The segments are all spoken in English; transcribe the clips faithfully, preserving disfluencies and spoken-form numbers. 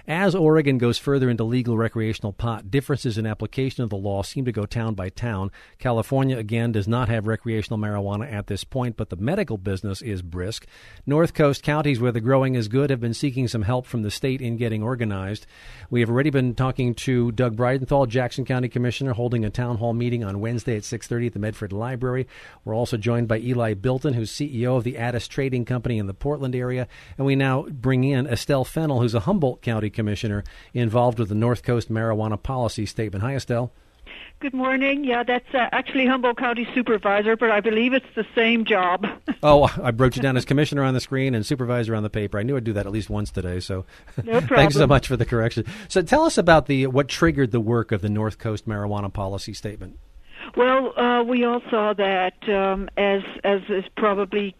As Oregon goes further into legal recreational pot, differences in application of the law seem to go town by town. California, again, does not have recreational marijuana at this point, but the medical business is brisk. North Coast counties where the growing is good have been seeking some help from the state in getting organized. We have already been talking to Doug Bridenthal, Jackson County Commissioner, holding a town hall meeting on Wednesday at six thirty at the Medford Library. We're also joined by Eli Bilton, who's C E O of the Addis Trading Company in the Portland area. And we now bring in Estelle Fennell, who's a Humboldt County Commissioner involved with the North Coast Marijuana Policy Statement. Hi, Estelle. Good morning. Yeah, that's uh, actually Humboldt County Supervisor, but I believe it's the same job. Oh, I wrote you down as Commissioner on the screen and Supervisor on the paper. I knew I'd do that at least once today, so no problem. Thanks so much for the correction. So tell us about the what triggered the work of the North Coast Marijuana Policy Statement. Well, uh, we all saw that, um, as as is probably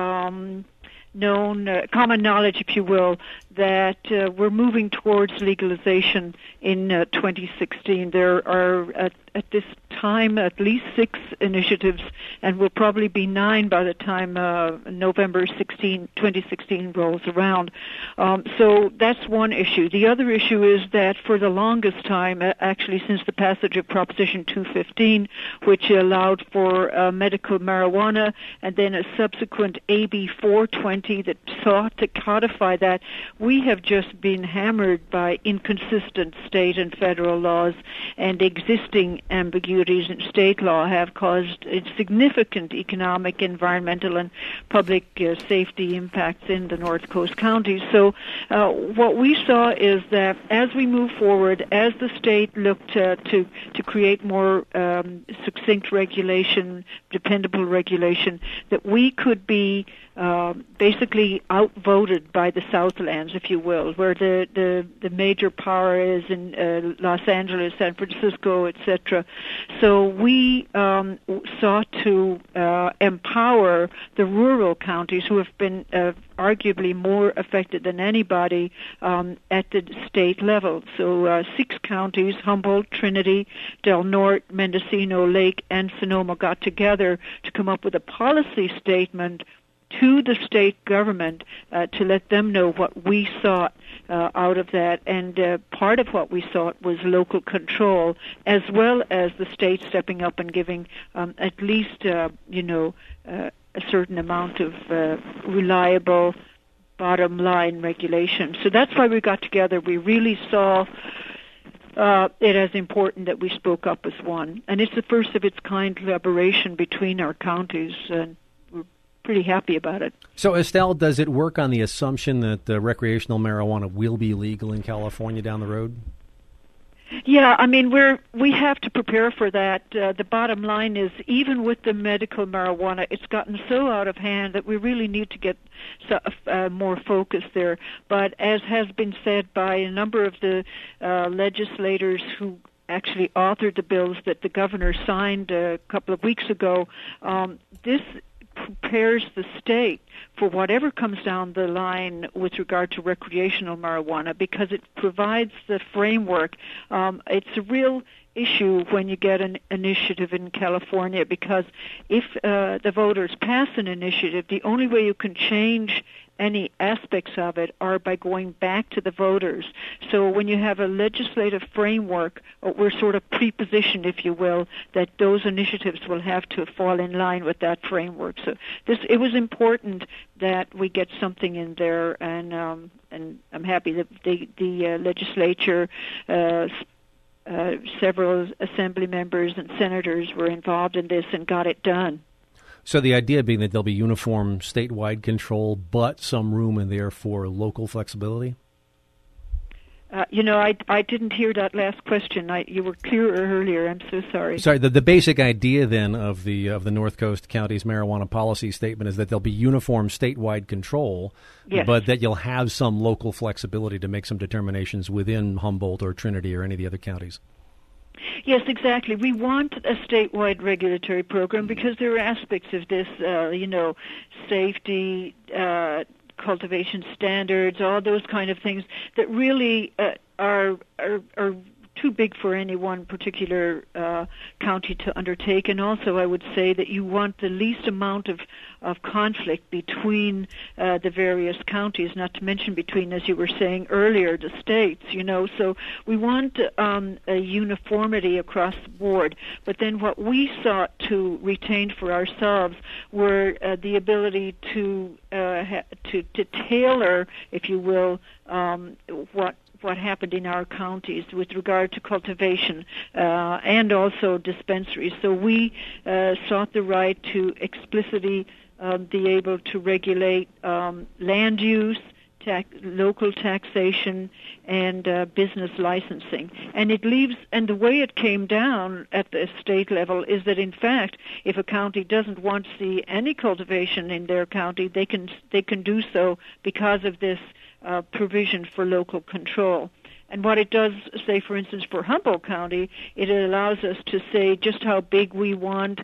um, known, uh, common knowledge, if you will, that uh, we're moving towards legalization in uh, twenty sixteen. There are, at, at this time, at least six initiatives, and will probably be nine by the time uh, November sixteenth, twenty sixteen rolls around. Um, so that's one issue. The other issue is that for the longest time, actually since the passage of Proposition two fifteen, which allowed for uh, medical marijuana, and then a subsequent A B four twenty that sought to codify that, we have just been hammered by inconsistent state and federal laws, and existing ambiguities in state law have caused significant economic, environmental, and public uh, safety impacts in the North Coast counties. So uh, what we saw is that as we move forward, as the state looked uh, to, to create more um, succinct regulation, dependable regulation, that we could be uh, basically outvoted by the Southlands, if you will, where the, the, the major power is in uh, Los Angeles, San Francisco, et cetera. So we um, sought to uh, empower the rural counties, who have been uh, arguably more affected than anybody um, at the state level. So uh, six counties, Humboldt, Trinity, Del Norte, Mendocino, Lake, and Sonoma, got together to come up with a policy statement to the state government uh, to let them know what we sought uh, out of that. And uh, part of what we sought was local control, as well as the state stepping up and giving um, at least, uh, you know, uh, a certain amount of uh, reliable bottom line regulation. So that's why we got together. We really saw Uh, it as important that we spoke up as one. And it's the first of its kind collaboration between our counties, and we're pretty happy about it. So, Estelle, does it work on the assumption that uh, recreational marijuana will be legal in California down the road? Yeah, I mean, we're we have to prepare for that. Uh, the bottom line is, even with the medical marijuana, it's gotten so out of hand that we really need to get so, uh, more focus there. But as has been said by a number of the uh, legislators who actually authored the bills that the governor signed a couple of weeks ago, um, this prepares the state for whatever comes down the line with regard to recreational marijuana, because it provides the framework. Um, it's a real issue when you get an initiative in California, because if uh, the voters pass an initiative, the only way you can change any aspects of it are by going back to the voters. So when you have a legislative framework, we're sort of prepositioned, if you will, that those initiatives will have to fall in line with that framework. So this, it was important that we get something in there, and um, and I'm happy that the, the uh, legislature, uh, uh, several assembly members and senators were involved in this and got it done. So the idea being that there'll be uniform statewide control, but some room in there for local flexibility? Uh, you know, I, I didn't hear that last question. I, you were clearer earlier. I'm so sorry. Sorry. The, the basic idea then of the of the North Coast counties marijuana policy statement is that there'll be uniform statewide control, yes, but that you'll have some local flexibility to make some determinations within Humboldt or Trinity or any of the other counties. Yes, exactly. We want a statewide regulatory program because there are aspects of this, uh, you know, safety, uh, cultivation standards, all those kind of things that really uh, are, are are too big for any one particular uh, county to undertake. And also, I would say that you want the least amount of, of conflict between uh, the various counties, not to mention between, as you were saying earlier, the states, you know. So we want um, a uniformity across the board. But then what we sought to retain for ourselves were uh, the ability to, uh, ha- to to tailor, if you will, um, what what happened in our counties with regard to cultivation uh, and also dispensaries. So we uh, sought the right to explicitly uh, be able to regulate um, land use, tax, local taxation, and uh, business licensing. And it leaves, and the way it came down at the state level is that, in fact, if a county doesn't want to see any cultivation in their county, they can they can do so because of this Uh, provision for local control. And what it does, say, for instance, for Humboldt County, it allows us to say just how big we want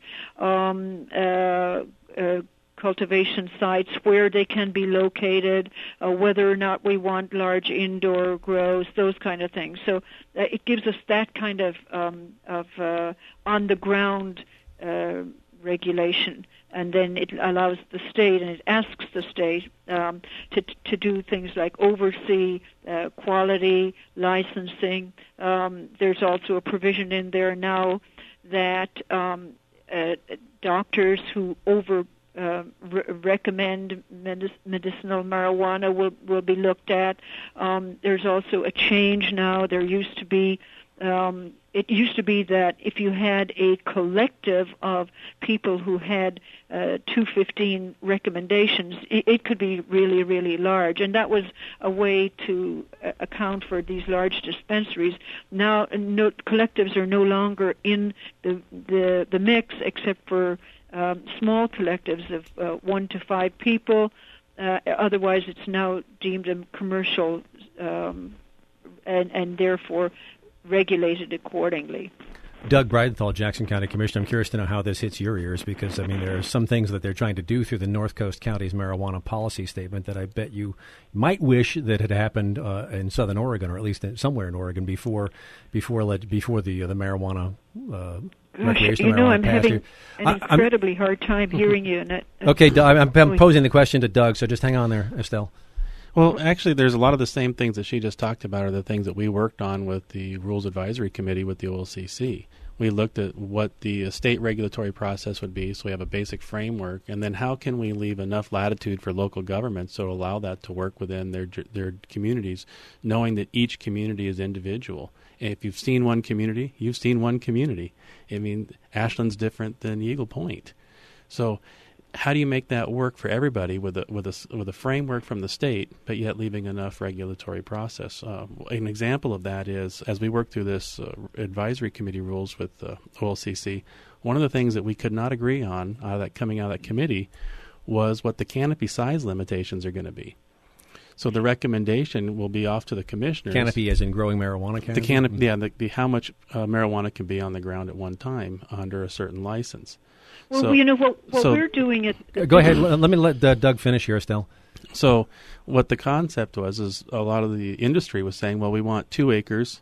um, uh, uh, cultivation sites, where they can be located, uh, whether or not we want large indoor grows, those kind of things. So uh, it gives us that kind of, um, of uh, on-the-ground uh, regulation. And then it allows the state, and it asks the state um, to to do things like oversee uh, quality, licensing. Um, there's also a provision in there now that um, uh, doctors who over uh, re- recommend medic- medicinal marijuana will will be looked at. Um, there's also a change now. There used to be. Um, it used to be that if you had a collective of people who had uh, two fifteen recommendations, it, it could be really, really large. And that was a way to uh, account for these large dispensaries. Now, no, collectives are no longer in the, the, the mix except for um, small collectives of uh, one to five people. Uh, otherwise, it's now deemed a commercial um, and, and therefore regulated accordingly. Doug Breidenthal, Jackson County Commissioner, I'm curious to know how this hits your ears, because, I mean, there are some things that they're trying to do through the North Coast County's marijuana policy statement that I bet you might wish that had happened uh, in Southern Oregon, or at least in, somewhere in Oregon, before before before the uh, the marijuana uh, Gosh, you know, I'm having you. an I, incredibly I'm, hard time hearing you. And it, okay, I'm, I'm posing the question to Doug, so just hang on there, Estelle. Well, actually, there's a lot of the same things that she just talked about are the things that we worked on with the Rules Advisory Committee with the O L C C. We looked at what the state regulatory process would be, so we have a basic framework, and then how can we leave enough latitude for local governments to allow that to work within their their communities, knowing that each community is individual. And if you've seen one community, you've seen one community. I mean, Ashland's different than Eagle Point. So how do you make that work for everybody with a with a with a framework from the state, but yet leaving enough regulatory process? Uh, an example of that is, as we work through this uh, advisory committee rules with uh, O L C C, one of the things that we could not agree on uh, that coming out of that committee was what the canopy size limitations are going to be. So the recommendation will be off to the commissioners. Canopy as in growing marijuana canopy? The canopy, yeah, the, the how much uh, marijuana can be on the ground at one time under a certain license. Well, so, you know, what, what so, we're doing is... Go ahead. Let me let uh, Doug finish here, Estelle. So what the concept was is a lot of the industry was saying, well, we want two acres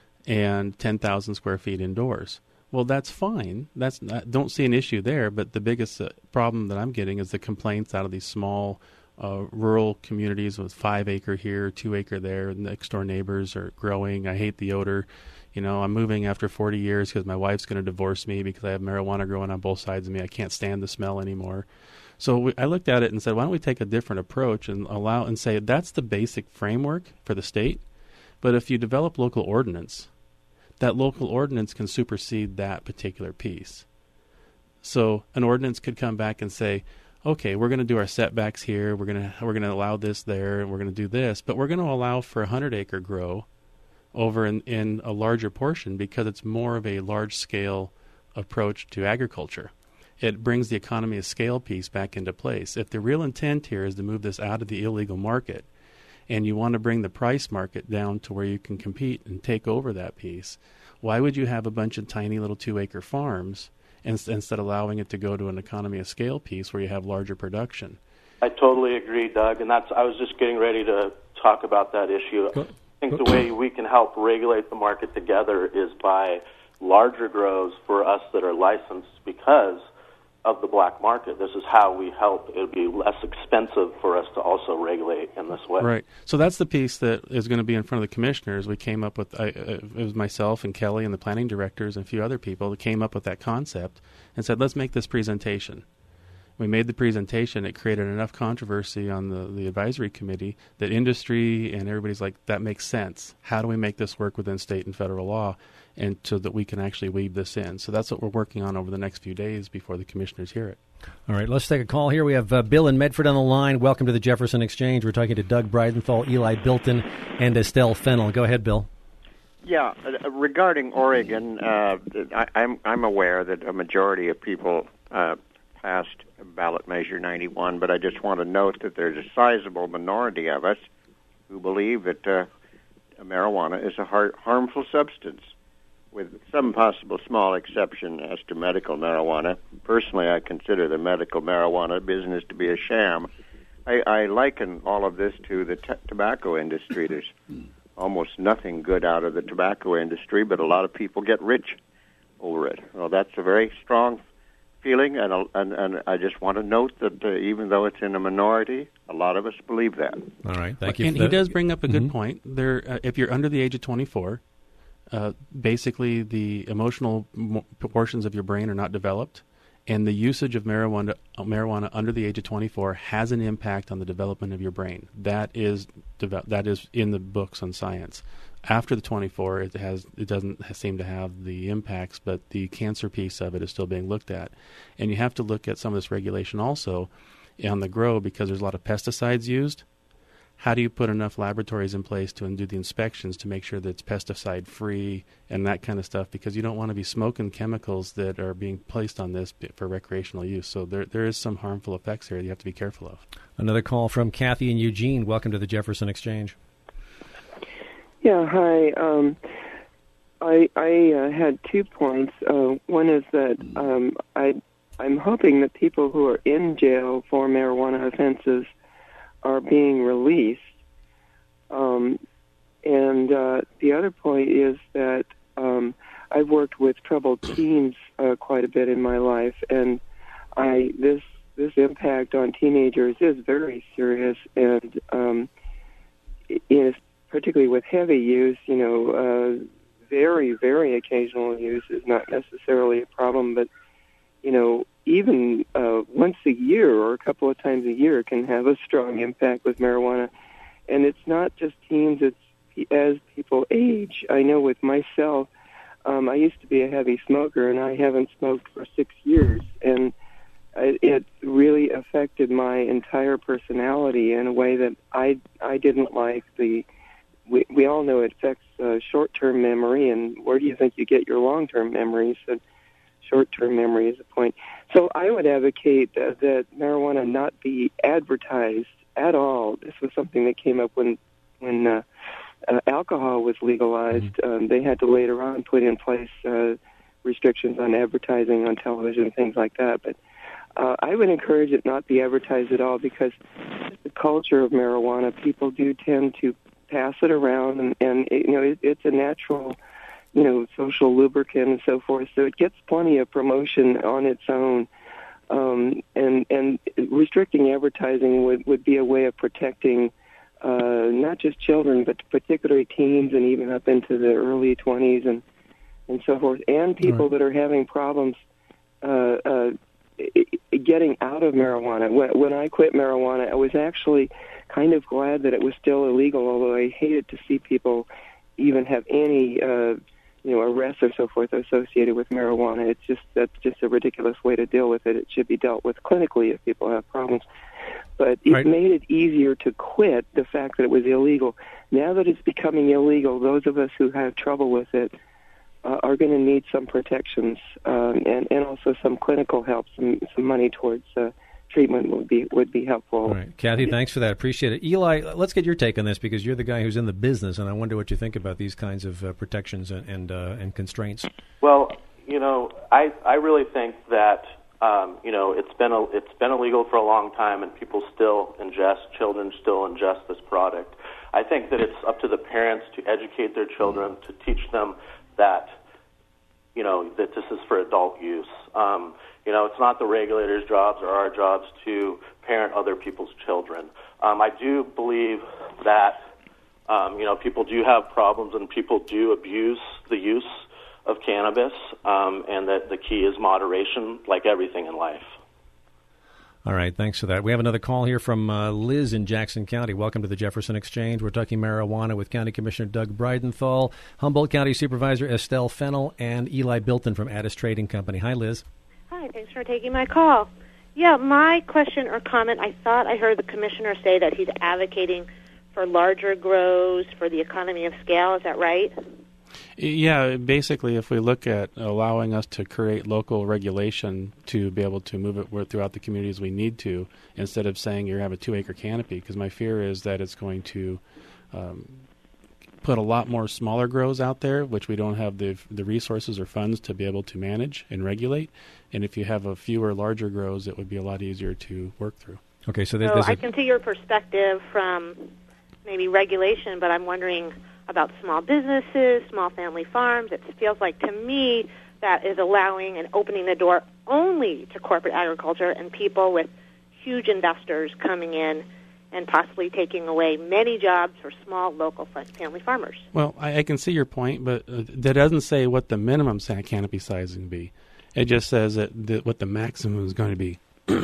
and ten thousand square feet indoors. Well, that's fine. That's not, don't see an issue there, but the biggest uh, problem that I'm getting is the complaints out of these small uh, rural communities with five acre here, two acre there, and next door neighbors are growing. I hate the odor. You know, I'm moving after forty years because my wife's going to divorce me because I have marijuana growing on both sides of me. I can't stand the smell anymore. So we, I looked at it and said, why don't we take a different approach and allow and say that's the basic framework for the state. But if you develop local ordinance, that local ordinance can supersede that particular piece. So an ordinance could come back and say, okay, we're going to do our setbacks here. We're going to we're going to allow this there, and we're going to do this, but we're going to allow for a hundred acre grow over in, in a larger portion because it's more of a large-scale approach to agriculture. It brings the economy of scale piece back into place. If the real intent here is to move this out of the illegal market and you want to bring the price market down to where you can compete and take over that piece, why would you have a bunch of tiny little two-acre farms instead of allowing it to go to an economy of scale piece where you have larger production? I totally agree, Doug, and that's I was just getting ready to talk about that issue. Go. think the way we can help regulate the market together is by larger grows for us that are licensed because of the black market. This is how we help. It would be less expensive for us to also regulate in this way. Right. So that's the piece that is going to be in front of the commissioners. We came up with, I, it was myself and Kelly and the planning directors and a few other people that came up with that concept and said, let's make this presentation. We made the presentation. It created enough controversy on the, the advisory committee that industry and everybody's like, that makes sense. How do we make this work within state and federal law, and so that we can actually weave this in? So that's what we're working on over the next few days before the commissioners hear it. All right, let's take a call here. We have uh, Bill in Medford on the line. Welcome to the Jefferson Exchange. We're talking to Doug Breidenthal, Eli Bilton, and Estelle Fennell. Go ahead, Bill. Yeah, uh, regarding Oregon, uh, I, I'm I'm aware that a majority of people uh, passed ballot measure ninety-one, but I just want to note that there's a sizable minority of us who believe that uh, marijuana is a har- harmful substance, with some possible small exception as to medical marijuana. Personally, I consider the medical marijuana business to be a sham. I, I liken all of this to the t- tobacco industry. There's almost nothing good out of the tobacco industry, but a lot of people get rich over it. Well, that's a very strong feeling, and, and, and I just want to note that uh, even though it's in a minority, a lot of us believe that. All right, thank you. And for he that. does bring up a good Mm-hmm. point. There, uh, if you're under the age of twenty-four, uh, basically the emotional mo- portions of your brain are not developed, and the usage of marijuana, uh, marijuana under the age of twenty-four has an impact on the development of your brain. That is deve- that is in the books on science. After the twenty-four, it has it doesn't seem to have the impacts, but the cancer piece of it is still being looked at. And you have to look at some of this regulation also on the grow, because there's a lot of pesticides used. How do you put enough laboratories in place to do the inspections to make sure that it's pesticide free and that kind of stuff? Because you don't want to be smoking chemicals that are being placed on this for recreational use. So there there is some harmful effects here that you have to be careful of. Another call from Kathy and Eugene. Welcome to the Jefferson Exchange. Yeah, hi. Um, I I uh, had two points. Uh, one is that um, I I'm hoping that people who are in jail for marijuana offenses are being released. Um, and uh, the other point is that um, I've worked with troubled teens uh, quite a bit in my life, and I this this impact on teenagers is very serious, and um, it is. Particularly with heavy use, you know, uh, very, very occasional use is not necessarily a problem, but, you know, even uh, once a year or a couple of times a year can have a strong impact with marijuana. And it's not just teens, it's as people age. I know with myself, um, I used to be a heavy smoker, and I haven't smoked for six years, and it really affected my entire personality in a way that I, I didn't like. The We, we all know it affects uh, short-term memory, and where do you think you get your long-term memories? And short-term memory is a point. So I would advocate uh, that marijuana not be advertised at all. This was something that came up when when uh, uh, alcohol was legalized. Mm-hmm. Um, they had to later on put in place uh, restrictions on advertising on television, things like that. But uh, I would encourage it not be advertised at all, because the culture of marijuana, people do tend to pass it around, and, and it, you know, it, it's a natural, you know, social lubricant and so forth. So it gets plenty of promotion on its own. Um, and and restricting advertising would, would be a way of protecting uh, not just children, but particularly teens and even up into the early twenties and, and so forth, and people right. that are having problems uh, uh, getting out of marijuana. When, when I quit marijuana, I was actually kind of glad that it was still illegal, although I hated to see people even have any, uh, you know, arrests or so forth associated with marijuana. It's just, that's just a ridiculous way to deal with it. It should be dealt with clinically if people have problems. But it right. made it easier to quit, the fact that it was illegal. Now that it's becoming illegal, those of us who have trouble with it uh, are going to need some protections um, and, and also some clinical help, some, some money towards uh, treatment would be would be helpful. All right. Kathy, thanks for that. Appreciate it. Eli, let's get your take on this, because you're the guy who's in the business, and I wonder what you think about these kinds of uh, protections and and, uh, and constraints. Well, you know, I I really think that um, you know it's been a, it's been illegal for a long time, and people still ingest, children still ingest this product. I think that it's up to the parents to educate their children, to teach them that, you know, that this is for adult use. Um, you know, it's not the regulators' jobs or our jobs to parent other people's children. Um, I do believe that, um, you know, people do have problems and people do abuse the use of cannabis, um, and that the key is moderation, like everything in life. All right, thanks for that. We have another call here from uh, Liz in Jackson County. Welcome to the Jefferson Exchange. We're talking marijuana with County Commissioner Doug Breidenthal, Humboldt County Supervisor Estelle Fennell, and Eli Bilton from Addis Trading Company. Hi, Liz. Hi, thanks for taking my call. Yeah, my question or comment, I thought I heard the commissioner say that he's advocating for larger grows, for the economy of scale. Is that right? Yeah, basically, if we look at allowing us to create local regulation to be able to move it throughout the communities we need to, instead of saying you have a two-acre canopy, because my fear is that it's going to um, put a lot more smaller grows out there, which we don't have the the resources or funds to be able to manage and regulate. And if you have a fewer larger grows, it would be a lot easier to work through. Okay, so there's, so there's I a... can see your perspective from maybe regulation, but I'm wondering about small businesses, small family farms. It feels like to me that is allowing and opening the door only to corporate agriculture and people with huge investors coming in and possibly taking away many jobs for small local family farmers. Well, I, I can see your point, but uh, that doesn't say what the minimum canopy size is going to be. It just says that, that what the maximum is going to be.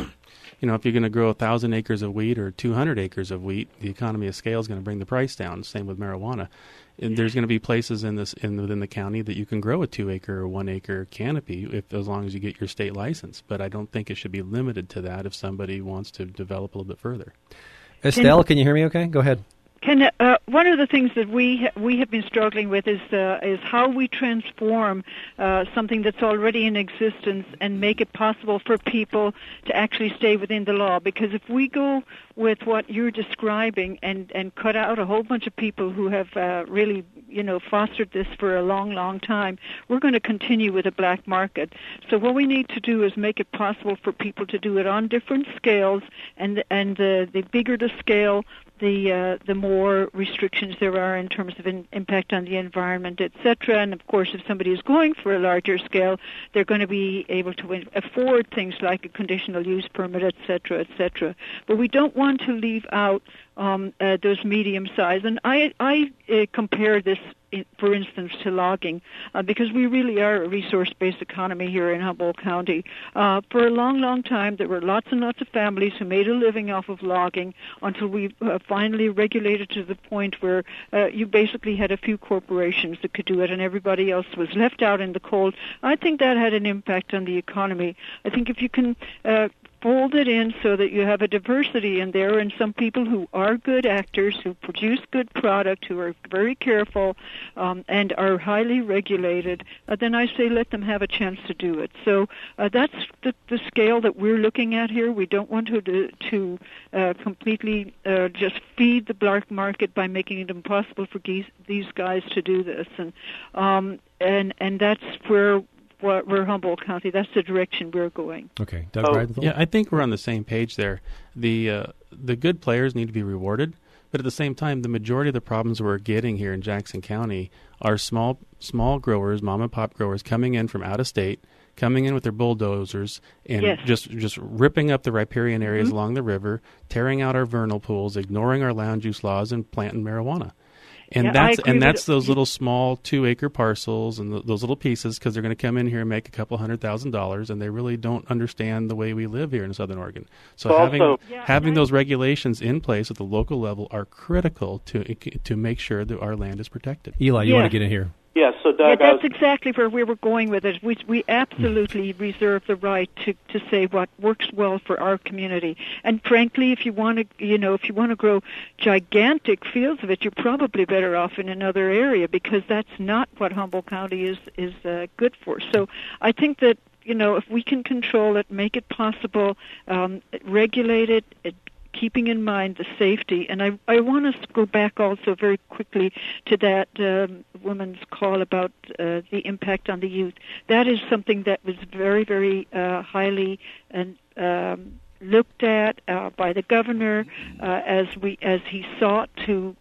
You know, if you're going to grow one thousand acres of wheat or two hundred acres of wheat, the economy of scale is going to bring the price down. Same with marijuana. And there's going to be places in this in within the county that you can grow a two-acre or one-acre canopy if as long as you get your state license. But I don't think it should be limited to that if somebody wants to develop a little bit further. Estelle, can you hear me okay? Go ahead. Can, uh, one of the things that we ha- we have been struggling with is uh, is how we transform uh, something that's already in existence and make it possible for people to actually stay within the law. Because if we go with what you're describing and, and cut out a whole bunch of people who have uh, really, you know, fostered this for a long, long time, we're going to continue with a black market. So what we need to do is make it possible for people to do it on different scales, and and uh, the bigger the scale, the uh, the more restrictions there are in terms of in, impact on the environment, et cetera. And of course, if somebody is going for a larger scale, they're going to be able to win, afford things like a conditional use permit, et cetera, et cetera. But we don't want to leave out um, uh, those medium size. And I I uh, compare this, in, for instance, to logging, uh, because we really are a resource-based economy here in Humboldt County. Uh, for a long, long time, there were lots and lots of families who made a living off of logging until we uh, finally regulated to the point where uh, you basically had a few corporations that could do it and everybody else was left out in the cold. I think that had an impact on the economy. I think if you can uh, fold it in so that you have a diversity in there and some people who are good actors, who produce good product, who are very careful um, and are highly regulated, uh, then I say let them have a chance to do it. So uh, that's the, the scale that we're looking at here. We don't want to, to, to uh, completely uh, just feed the black market by making it impossible for these, these guys to do this. And, um, and, and that's where we're Humboldt County. That's the direction we're going. Okay, Doug oh, Breidenthal? Yeah, I think we're on the same page there. The uh, the good players need to be rewarded, but at the same time, the majority of the problems we're getting here in Jackson County are small small growers, mom and pop growers coming in from out of state, coming in with their bulldozers and yes. just just ripping up the riparian areas mm-hmm. along the river, tearing out our vernal pools, ignoring our land use laws, and planting marijuana. And yeah, that's and that's it. those little small two-acre parcels and th- those little pieces because they're going to come in here and make a couple hundred thousand dollars, and they really don't understand the way we live here in Southern Oregon. So well, having also, yeah, having I, those regulations in place at the local level are critical to to make sure that our land is protected. Eli, you yeah. want to get in here? Yeah, so Doug, yeah, that's I was, exactly where we were going with it. We we absolutely reserve the right to, to say what works well for our community. And frankly, if you want to, you know, if you want to grow gigantic fields of it, you're probably better off in another area because that's not what Humboldt County is is uh, good for. So I think that, you know, if we can control it, make it possible, um, regulate it, it keeping in mind the safety. And I, I want us to go back also very quickly to that um, woman's call about uh, the impact on the youth. That is something that was very, very uh, highly and um, looked at uh, by the governor uh, as we as he sought to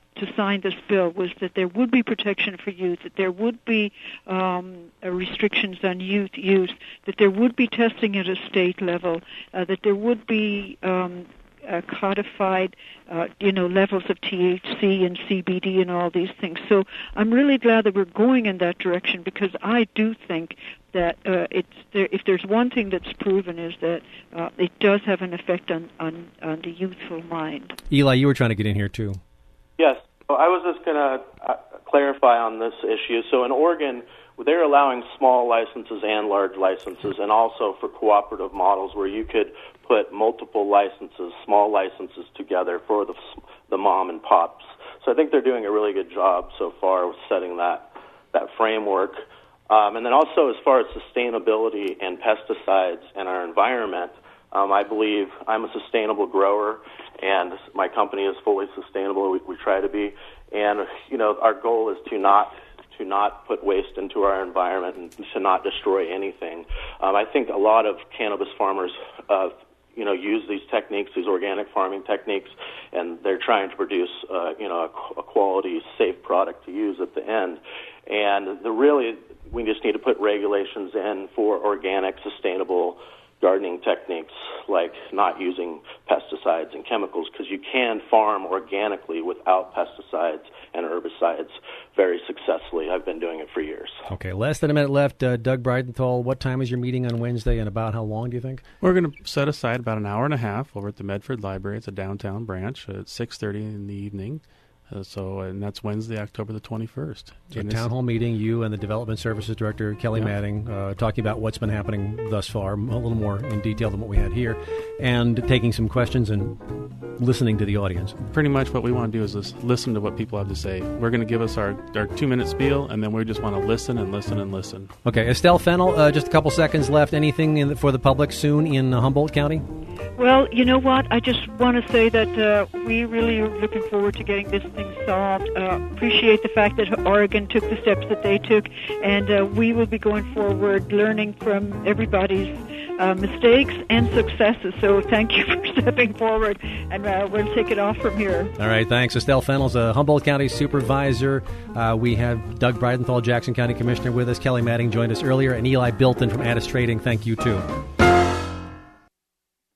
to sign this bill was that there would be protection for youth, that there would be um, uh, restrictions on youth use, that there would be testing at a state level, uh, that there would be um, uh, codified, uh, you know, levels of T H C and C B D and all these things. So I'm really glad that we're going in that direction, because I do think that uh, it's there, if there's one thing that's proven is that uh, it does have an effect on, on, on the youthful mind. Eli, you were trying to get in here too. Yes. Well, I was just going to uh, clarify on this issue. So in Oregon, they're allowing small licenses and large licenses, and also for cooperative models where you could put multiple licenses, small licenses together for the the mom and pops. So I think they're doing a really good job so far with setting that that framework. Um, and then also as far as sustainability and pesticides in our environment, um, I believe I'm a sustainable grower, and my company is fully sustainable. We, we try to be, and you know our goal is to not to not put waste into our environment and to not destroy anything. Um, I think a lot of cannabis farmers, uh, you know, use these techniques, these organic farming techniques, and they're trying to produce, uh, you know, a, a quality, safe product to use at the end. And the really, we just need to put regulations in for organic, sustainable gardening techniques, like not using pesticides and chemicals, because you can farm organically without pesticides and herbicides very successfully. I've been doing it for years. Okay, less than a minute left. Uh, Doug Bridenthal, what time is your meeting on Wednesday, and about how long do you think? We're going to set aside about an hour and a half over at the Medford Library. It's a downtown branch at six thirty in the evening. Uh, so, and that's Wednesday, October the twenty-first. So a town hall meeting, you and the Development Services Director, Kelly yeah. Matting, uh, talking about what's been happening thus far, a little more in detail than what we had here, and taking some questions and listening to the audience. Pretty much what we want to do is just listen to what people have to say. We're going to give us our, our two-minute spiel, and then we just want to listen and listen and listen. Okay, Estelle Fennell, uh, just a couple seconds left. Anything in the, for the public soon in uh, Humboldt County? Well, you know what? I just want to say that uh, we really are looking forward to getting this thing solved. Uh, appreciate the fact that Oregon took the steps that they took, and uh, we will be going forward learning from everybody's uh, mistakes and successes. So thank you for stepping forward, and uh, we'll take it off from here. All right, thanks. Estelle Fennell's a Humboldt County Supervisor. Uh, we have Doug Bridenthal, Jackson County Commissioner, with us. Kelly Matting joined us earlier, and Eli Bilton from Addis Trading. Thank you, too.